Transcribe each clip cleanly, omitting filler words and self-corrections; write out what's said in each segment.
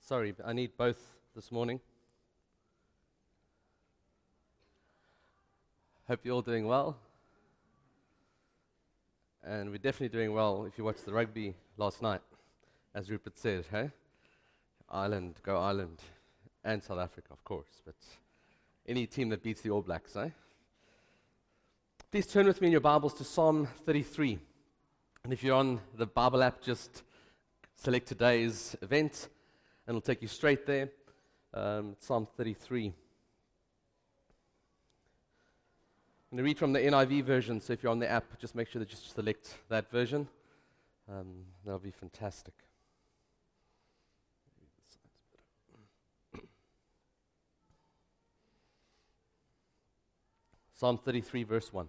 Sorry, but I need both this morning. Hope you're all doing well. And we're definitely doing well if you watched the rugby last night, as Rupert said, hey? Ireland, go Ireland. And South Africa, of course, but any team that beats the All Blacks, eh? Please turn with me in your Bibles to Psalm 33. And if you're on the Bible app, just select today's event, and it'll take you straight there. Psalm 33. I'm going to read from the NIV version, so if you're on the app, just make sure that you select that version. That'll be fantastic. Psalm 33, verse 1.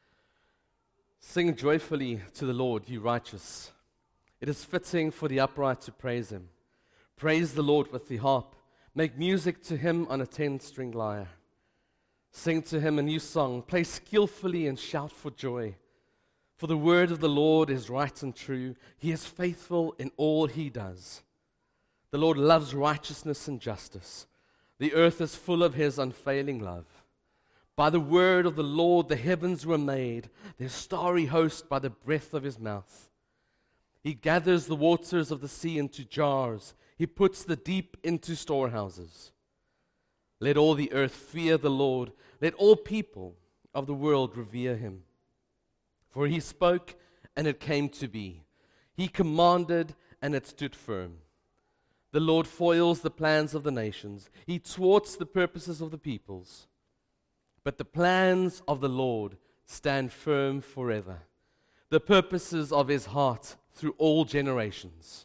Sing joyfully to the Lord, you righteous. It is fitting for the upright to praise Him. Praise the Lord with the harp. Make music to Him on a 10-string lyre. Sing to Him a new song. Play skillfully and shout for joy. For the word of the Lord is right and true. He is faithful in all He does. The Lord loves righteousness and justice. The earth is full of His unfailing love. By the word of the Lord the heavens were made, their starry host by the breath of His mouth. He gathers the waters of the sea into jars. He puts the deep into storehouses. Let all the earth fear the Lord. Let all people of the world revere Him. For He spoke, and it came to be. He commanded, and it stood firm. The Lord foils the plans of the nations. He thwarts the purposes of the peoples. But the plans of the Lord stand firm forever, the purposes of His heart through all generations.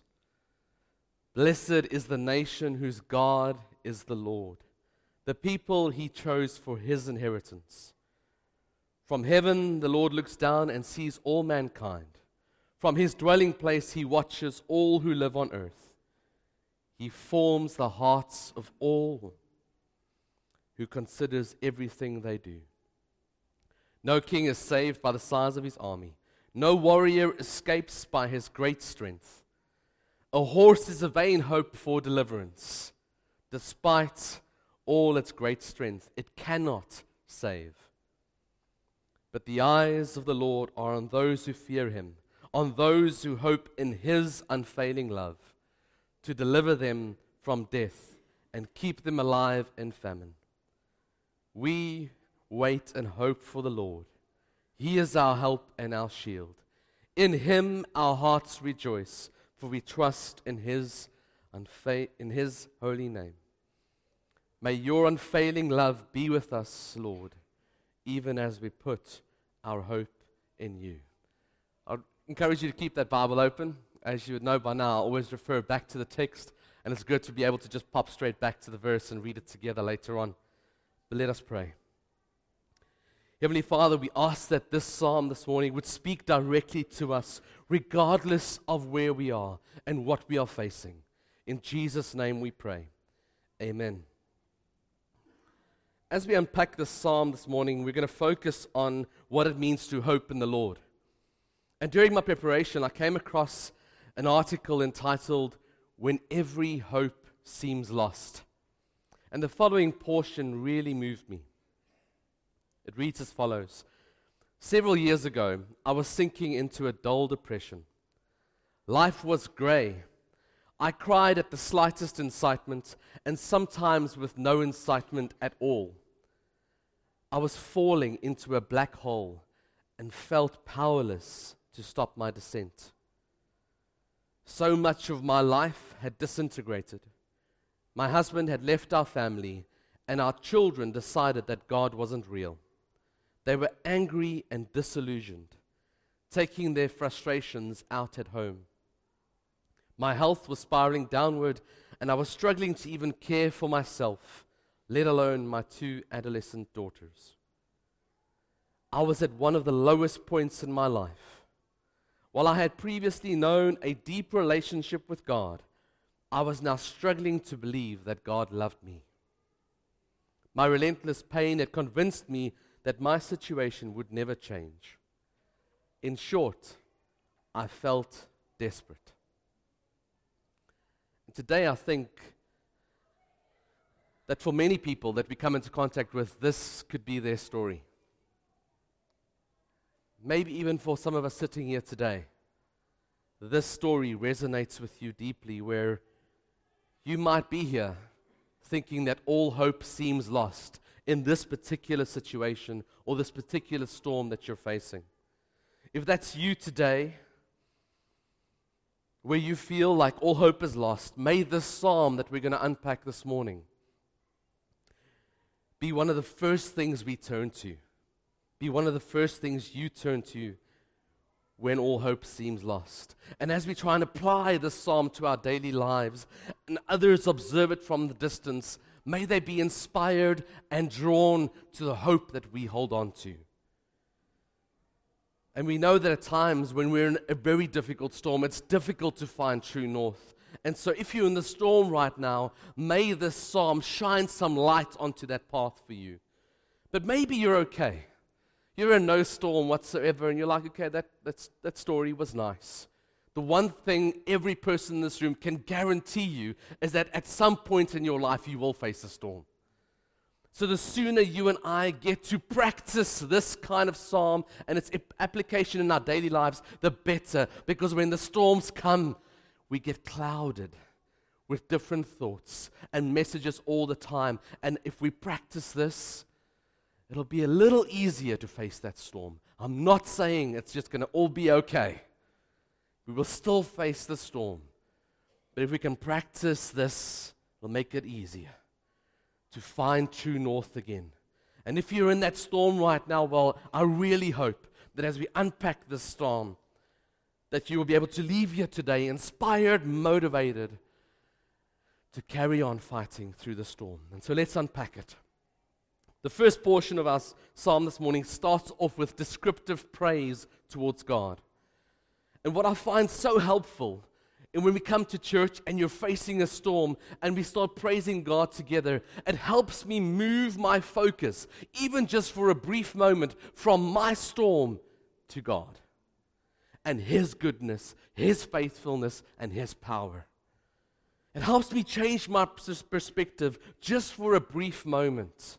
Blessed is the nation whose God is the Lord, the people He chose for His inheritance. From heaven the Lord looks down and sees all mankind. From His dwelling place He watches all who live on earth. He forms the hearts of all who considers everything they do. No king is saved by the size of his army. No warrior escapes by his great strength. A horse is a vain hope for deliverance. Despite all its great strength, it cannot save. But the eyes of the Lord are on those who fear Him, on those who hope in His unfailing love, to deliver them from death and keep them alive in famine. We wait and hope for the Lord. He is our help and our shield. In Him our hearts rejoice, for we trust in His holy name. May Your unfailing love be with us, Lord, even as we put our hope in You. I encourage you to keep that Bible open. As you would know by now, I always refer back to the text, and it's good to be able to just pop straight back to the verse and read it together later on. But let us pray. Heavenly Father, we ask that this psalm this morning would speak directly to us, regardless of where we are and what we are facing. In Jesus' name we pray. Amen. As we unpack this psalm this morning, we're going to focus on what it means to hope in the Lord. And during my preparation, I came across an article entitled, "When Every Hope Seems Lost." And the following portion really moved me. It reads as follows. Several years ago, I was sinking into a dull depression. Life was gray. I cried at the slightest incitement, and sometimes with no incitement at all. I was falling into a black hole and felt powerless to stop my descent. So much of my life had disintegrated. My husband had left our family, and our children decided that God wasn't real. They were angry and disillusioned, taking their frustrations out at home. My health was spiraling downward, and I was struggling to even care for myself, let alone my 2 adolescent daughters. I was at one of the lowest points in my life. While I had previously known a deep relationship with God, I was now struggling to believe that God loved me. My relentless pain had convinced me that my situation would never change. In short, I felt desperate. Today, I think that for many people that we come into contact with, this could be their story. Maybe even for some of us sitting here today, this story resonates with you deeply, where you might be here thinking that all hope seems lost in this particular situation or this particular storm that you're facing. If that's you today, where you feel like all hope is lost, may this psalm that we're going to unpack this morning be one of the first things we turn to. Be one of the first things you turn to when all hope seems lost. And as we try and apply this psalm to our daily lives, and others observe it from the distance, may they be inspired and drawn to the hope that we hold on to. And we know that at times when we're in a very difficult storm, it's difficult to find true north. And so if you're in the storm right now, may this psalm shine some light onto that path for you. But maybe you're okay. You're in no storm whatsoever, and you're like, okay, that story was nice. The one thing every person in this room can guarantee you is that at some point in your life you will face a storm. So the sooner you and I get to practice this kind of psalm and its application in our daily lives, the better. Because when the storms come, we get clouded with different thoughts and messages all the time. And if we practice this, it'll be a little easier to face that storm. I'm not saying it's just going to all be okay. We will still face the storm. But if we can practice this, it'll make it easier to find true north again. And if you're in that storm right now, well, I really hope that as we unpack this storm, that you will be able to leave here today inspired, motivated to carry on fighting through the storm. And so let's unpack it. The first portion of our psalm this morning starts off with descriptive praise towards God. And what I find so helpful, and when we come to church and you're facing a storm and we start praising God together, it helps me move my focus, even just for a brief moment, from my storm to God and His goodness, His faithfulness, and His power. It helps me change my perspective just for a brief moment.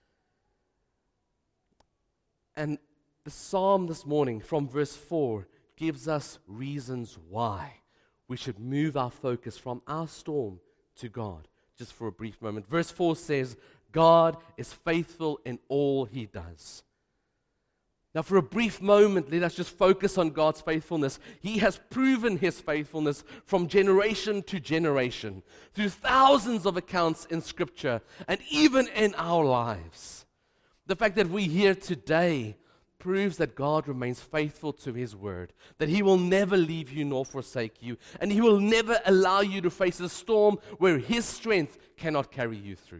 And the psalm this morning from verse 4 gives us reasons why we should move our focus from our storm to God just for a brief moment. Verse 4 says, God is faithful in all He does. Now for a brief moment, let us just focus on God's faithfulness. He has proven His faithfulness from generation to generation through thousands of accounts in Scripture and even in our lives. The fact that we're here today proves that God remains faithful to His word, that He will never leave you nor forsake you, and He will never allow you to face a storm where His strength cannot carry you through.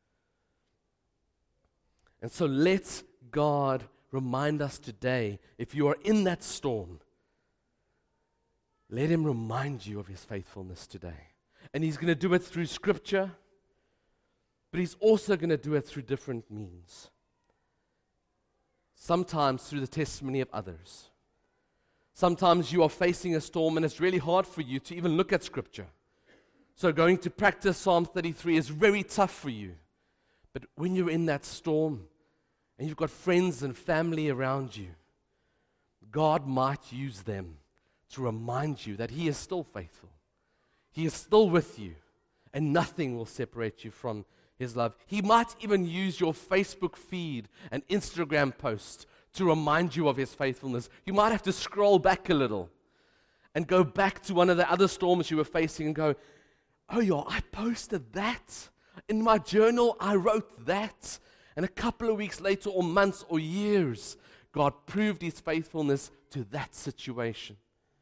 And so let God remind us today, if you are in that storm, let Him remind you of His faithfulness today. And He's going to do it through Scripture, but He's also going to do it through different means. Sometimes through the testimony of others. Sometimes you are facing a storm and it's really hard for you to even look at Scripture. So going to practice Psalm 33 is very tough for you. But when you're in that storm and you've got friends and family around you, God might use them to remind you that He is still faithful. He is still with you, and nothing will separate you from His love. He might even use your Facebook feed and Instagram post to remind you of His faithfulness. You might have to scroll back a little and go back to one of the other storms you were facing and go, oh yeah, I posted that. In my journal, I wrote that. And a couple of weeks later, or months, or years, God proved His faithfulness to that situation.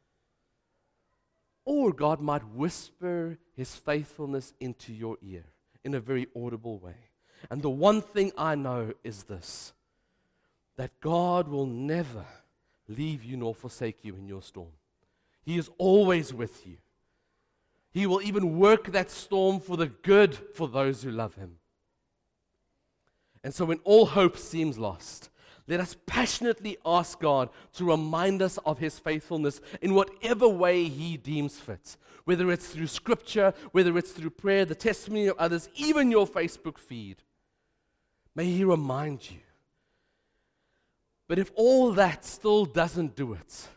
Or God might whisper His faithfulness into your ear in a very audible way. And the one thing I know is this, that God will never leave you nor forsake you in your storm. He is always with you. He will even work that storm for the good for those who love Him. And so when all hope seems lost, Let us passionately ask God to remind us of His faithfulness in whatever way He deems fit. Whether it's through Scripture, whether it's through prayer, the testimony of others, even your Facebook feed. May He remind you. But if all that still doesn't do it,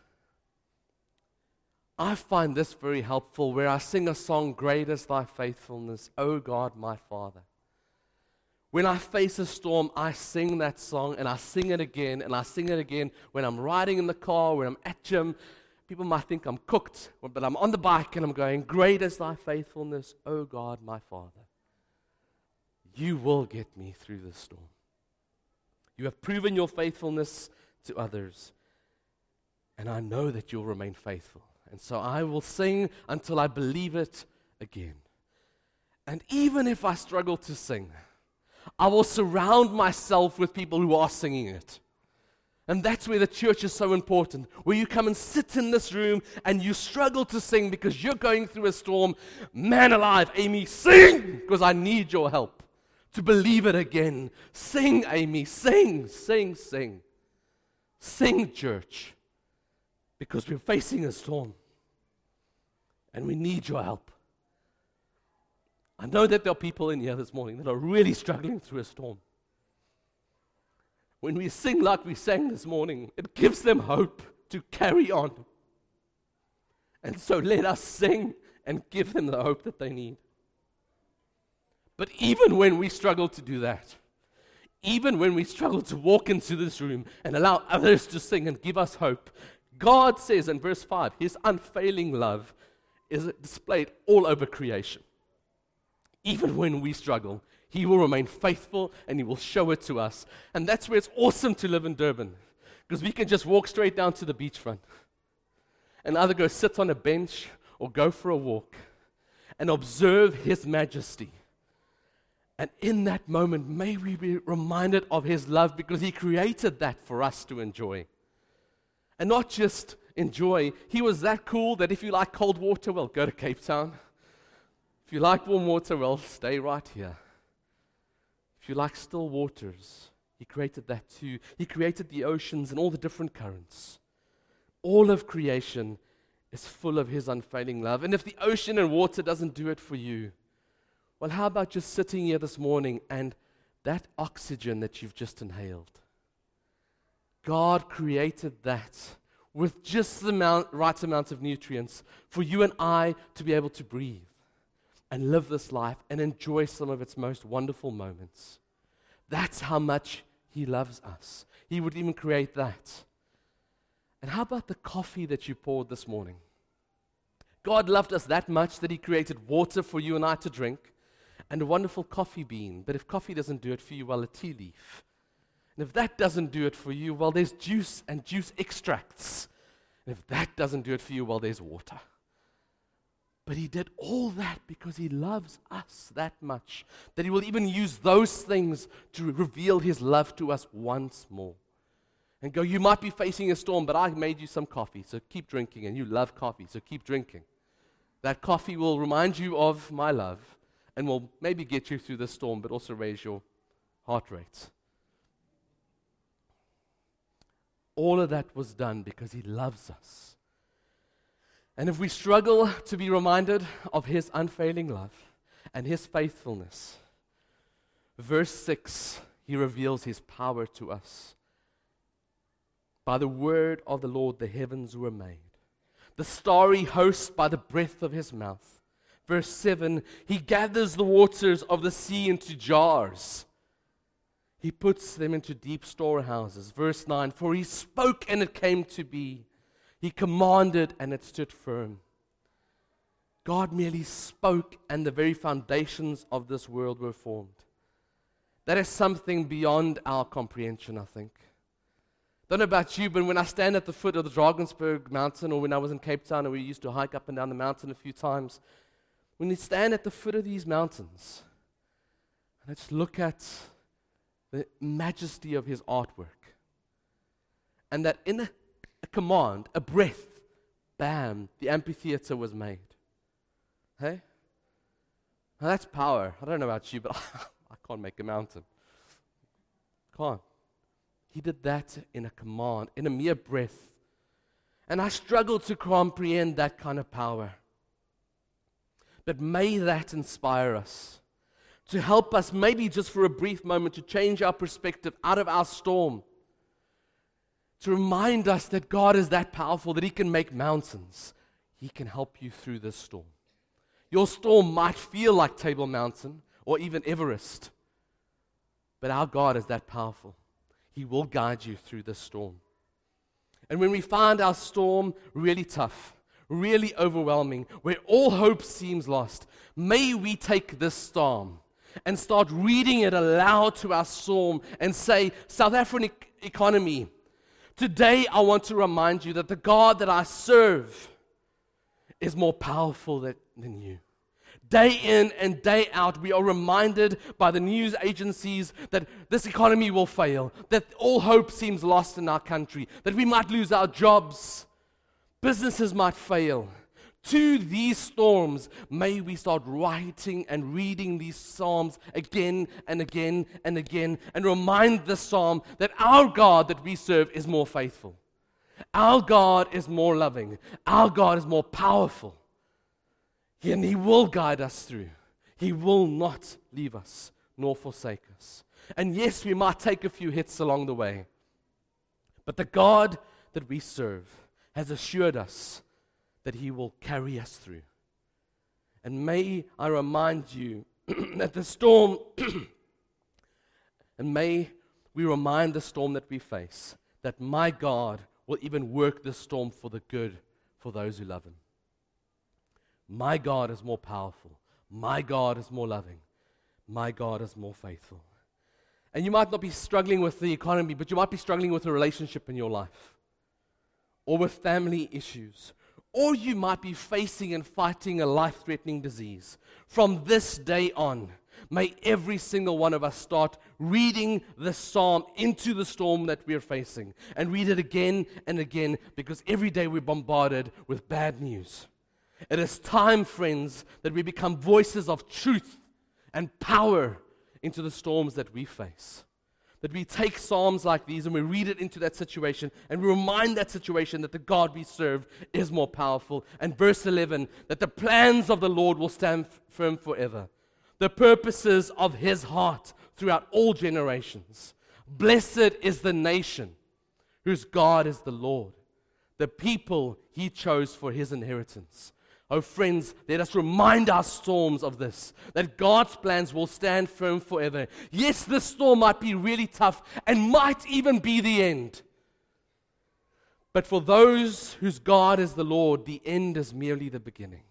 I find this very helpful where I sing a song, "Great is Thy faithfulness, O God my Father." When I face a storm, I sing that song, and I sing it again, and I sing it again when I'm riding in the car, when I'm at gym. People might think I'm cooked, but I'm on the bike and I'm going, "Great is Thy faithfulness, O God my Father." You will get me through this storm. You have proven your faithfulness to others, and I know that you'll remain faithful. And so I will sing until I believe it again. And even if I struggle to sing, I will surround myself with people who are singing it. And that's where the church is so important, where you come and sit in this room and you struggle to sing because you're going through a storm. Man alive, Amy, sing, because I need your help to believe it again. Sing, Amy, sing, sing, sing. Sing, church, because we're facing a storm and we need your help. I know that there are people in here this morning that are really struggling through a storm. When we sing like we sang this morning, it gives them hope to carry on. And so let us sing and give them the hope that they need. But even when we struggle to do that, even when we struggle to walk into this room and allow others to sing and give us hope, God says in verse 5, His unfailing love is displayed all over creation. Even when we struggle, He will remain faithful and He will show it to us. And that's where it's awesome to live in Durban, because we can just walk straight down to the beachfront and either go sit on a bench or go for a walk and observe His majesty. And in that moment, may we be reminded of His love, because He created that for us to enjoy. And not just enjoy. He was that cool that if you like cold water, well, go to Cape Town. If you like warm water, well, stay right here. If you like still waters, He created that too. He created the oceans and all the different currents. All of creation is full of His unfailing love. And if the ocean and water doesn't do it for you, well, how about just sitting here this morning and that oxygen that you've just inhaled? God created that with just the right amount of nutrients for you and I to be able to breathe and live this life and enjoy some of its most wonderful moments. That's how much He loves us. He would even create that. And how about the coffee that you poured this morning? God loved us that much that He created water for you and I to drink and a wonderful coffee bean. But if coffee doesn't do it for you, well, a tea leaf. And if that doesn't do it for you, well, there's juice and juice extracts. And if that doesn't do it for you, well, there's water. But He did all that because He loves us that much, that He will even use those things to reveal His love to us once more. And go, you might be facing a storm, but I made you some coffee, so keep drinking. And you love coffee, so keep drinking. That coffee will remind you of my love and will maybe get you through the storm, but also raise your heart rate. All of that was done because He loves us. And if we struggle to be reminded of His unfailing love and His faithfulness, verse 6, He reveals His power to us. By the word of the Lord the heavens were made, the starry host by the breath of His mouth. Verse 7, He gathers the waters of the sea into jars. He puts them into deep storehouses. Verse 9, for He spoke and it came to be. He commanded and it stood firm. God merely spoke and the very foundations of this world were formed. That is something beyond our comprehension, I think. Don't know about you, but when I stand at the foot of the Drakensberg mountain, or when I was in Cape Town and we used to hike up and down the mountain a few times, when you stand at the foot of these mountains, and I just look at the majesty of His artwork, and that in a command, a breath, bam, the amphitheater was made. Hey? Now that's power. I don't know about you, but I can't make a mountain. Can't. He did that in a command, in a mere breath. And I struggle to comprehend that kind of power. But may that inspire us to help us, maybe just for a brief moment, to change our perspective out of our storm, to remind us that God is that powerful, that He can make mountains. He can help you through this storm. Your storm might feel like Table Mountain or even Everest, but our God is that powerful. He will guide you through this storm. And when we find our storm really tough, really overwhelming, where all hope seems lost, may we take this storm and start reading it aloud to our storm and say, South African economy, today I want to remind you that the God that I serve is more powerful than you. Day in and day out, we are reminded by the news agencies that this economy will fail, that all hope seems lost in our country, that we might lose our jobs, businesses might fail. To these storms, may we start writing and reading these psalms again and again and again, and remind the psalm that our God that we serve is more faithful. Our God is more loving. Our God is more powerful. And He will guide us through. He will not leave us nor forsake us. And yes, we might take a few hits along the way, but the God that we serve has assured us that He will carry us through. And may I remind you that the storm, and may we remind the storm that we face, that my God will even work this storm for the good for those who love Him. My God is more powerful. My God is more loving. My God is more faithful. And you might not be struggling with the economy, but you might be struggling with a relationship in your life, or with family issues, or you might be facing and fighting a life-threatening disease. From this day on, may every single one of us start reading the psalm into the storm that we're facing, and read it again and again, because every day we're bombarded with bad news. It is time, friends, that we become voices of truth and power into the storms that we face. That we take psalms like these and we read it into that situation, and we remind that situation that the God we serve is more powerful. And verse 11, that the plans of the Lord will stand firm forever. The purposes of His heart throughout all generations. Blessed is the nation whose God is the Lord, the people He chose for His inheritance. Oh friends, let us remind our storms of this, that God's plans will stand firm forever. Yes, this storm might be really tough and might even be the end. But for those whose God is the Lord, the end is merely the beginning.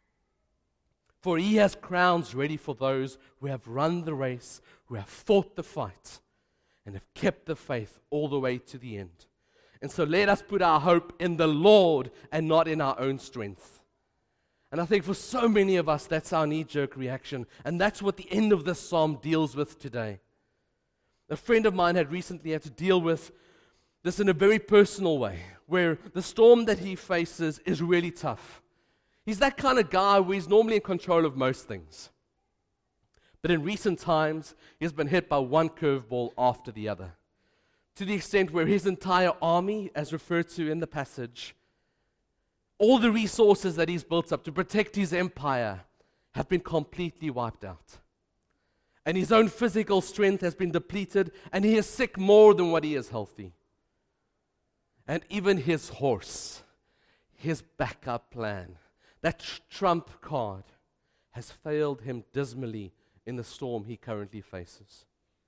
For He has crowns ready for those who have run the race, who have fought the fight, and have kept the faith all the way to the end. And so let us put our hope in the Lord and not in our own strength. And I think for so many of us, that's our knee-jerk reaction. And that's what the end of this psalm deals with today. A friend of mine had recently had to deal with this in a very personal way, where the storm that he faces is really tough. He's that kind of guy where he's normally in control of most things. But in recent times, he's been hit by one curveball after the other, to the extent where his entire army, as referred to in the passage, all the resources that he's built up to protect his empire have been completely wiped out. And his own physical strength has been depleted, and he is sick more than what he is healthy. And even his horse, his backup plan, that trump card, has failed him dismally in the storm he currently faces.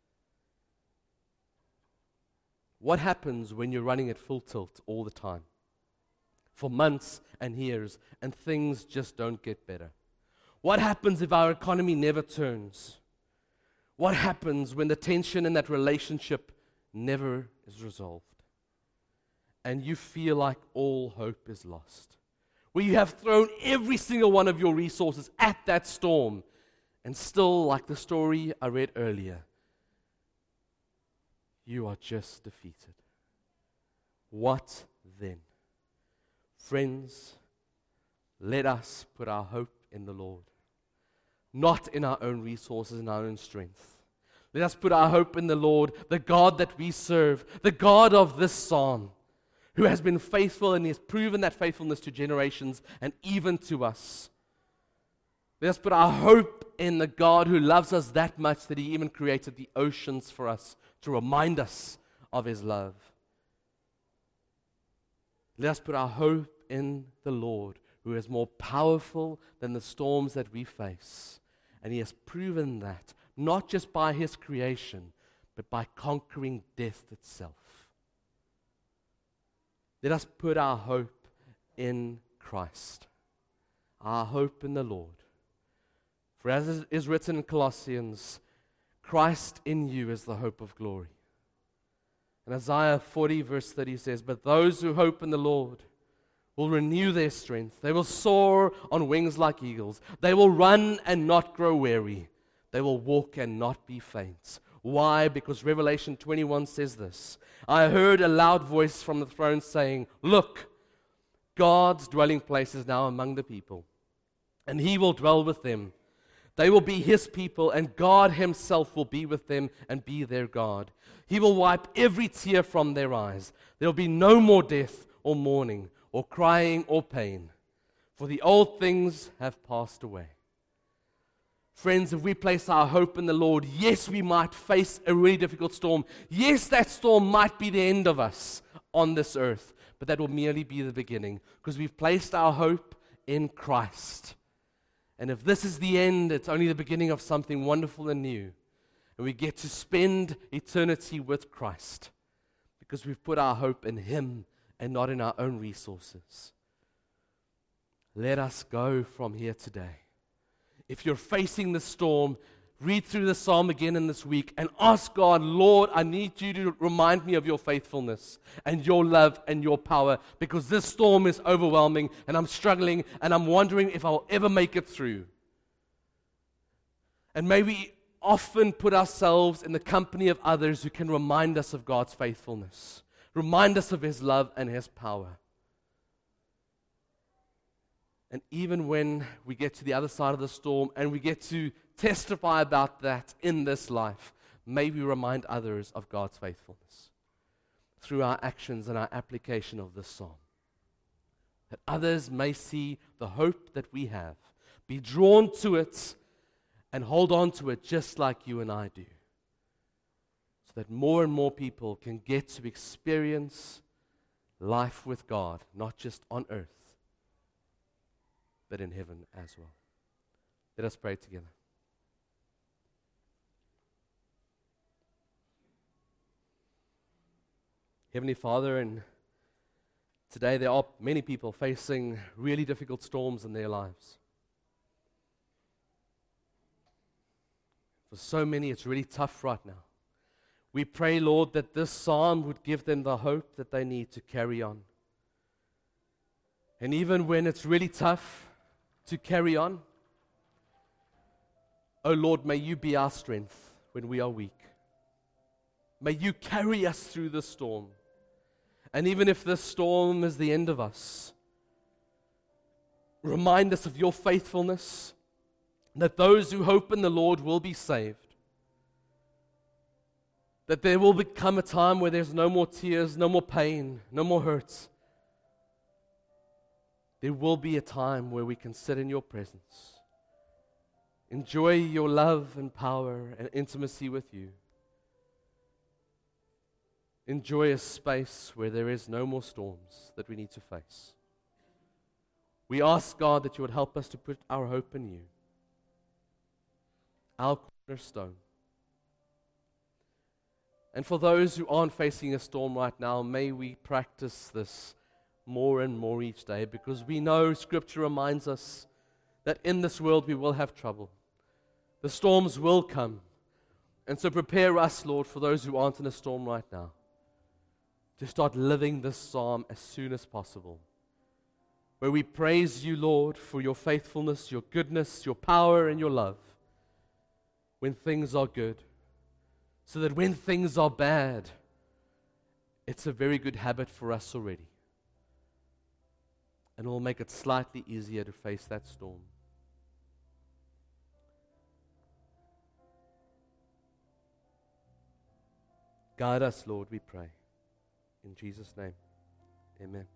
What happens when you're running at full tilt all the time? For months and years, and things just don't get better? What happens if our economy never turns? What happens when the tension in that relationship never is resolved? And you feel like all hope is lost. Where you have thrown every single one of your resources at that storm, and still, like the story I read earlier, you are just defeated. What then? Friends, let us put our hope in the Lord, not in our own resources and our own strength. Let us put our hope in the Lord, the God that we serve, the God of this psalm, who has been faithful and He has proven that faithfulness to generations and even to us. Let us put our hope in the God who loves us that much that He even created the oceans for us to remind us of His love. Let us put our hope in the Lord, who is more powerful than the storms that we face. And He has proven that, not just by His creation, but by conquering death itself. Let us put our hope in Christ, our hope in the Lord. For as is written in Colossians, Christ in you is the hope of glory. And Isaiah 40 verse 30 says, but those who hope in the Lord will renew their strength. They will soar on wings like eagles. They will run and not grow weary. They will walk and not be faint. Why? Because Revelation 21 says this, I heard a loud voice from the throne saying, look, God's dwelling place is now among the people, and He will dwell with them. They will be His people, and God Himself will be with them and be their God. He will wipe every tear from their eyes. There will be no more death or mourning or crying or pain, for the old things have passed away. Friends, if we place our hope in the Lord, yes, we might face a really difficult storm. Yes, that storm might be the end of us on this earth, but that will merely be the beginning, because we've placed our hope in Christ. And if this is the end, it's only the beginning of something wonderful and new. And we get to spend eternity with Christ because we've put our hope in Him and not in our own resources. Let us go from here today. If you're facing the storm, read through the psalm again in this week and ask God, Lord, I need you to remind me of your faithfulness and your love and your power, because this storm is overwhelming and I'm struggling and I'm wondering if I'll ever make it through. And may we often put ourselves in the company of others who can remind us of God's faithfulness, remind us of His love and His power. And even when we get to the other side of the storm and we get to testify about that in this life, may we remind others of God's faithfulness through our actions and our application of this psalm. That others may see the hope that we have, be drawn to it, and hold on to it just like you and I do. So that more and more people can get to experience life with God, not just on earth, but in heaven as well. Let us pray together. Heavenly Father, and today there are many people facing really difficult storms in their lives. For so many, it's really tough right now. We pray, Lord, that this psalm would give them the hope that they need to carry on. And even when it's really tough to carry on, oh Lord, may you be our strength when we are weak. May you carry us through the storm. And even if this storm is the end of us, remind us of your faithfulness, that those who hope in the Lord will be saved. That there will become a time where there's no more tears, no more pain, no more hurts. There will be a time where we can sit in your presence, enjoy your love and power and intimacy with you. Enjoy a space where there is no more storms that we need to face. We ask, God, that you would help us to put our hope in you, our cornerstone. And for those who aren't facing a storm right now, may we practice this more and more each day, because we know Scripture reminds us that in this world we will have trouble. The storms will come. And so prepare us, Lord, for those who aren't in a storm right now, to start living this psalm as soon as possible, where we praise you, Lord, for your faithfulness, your goodness, your power, and your love when things are good, so that when things are bad, it's a very good habit for us already. And it will make it slightly easier to face that storm. Guide us, Lord, we pray. In Jesus' name, amen.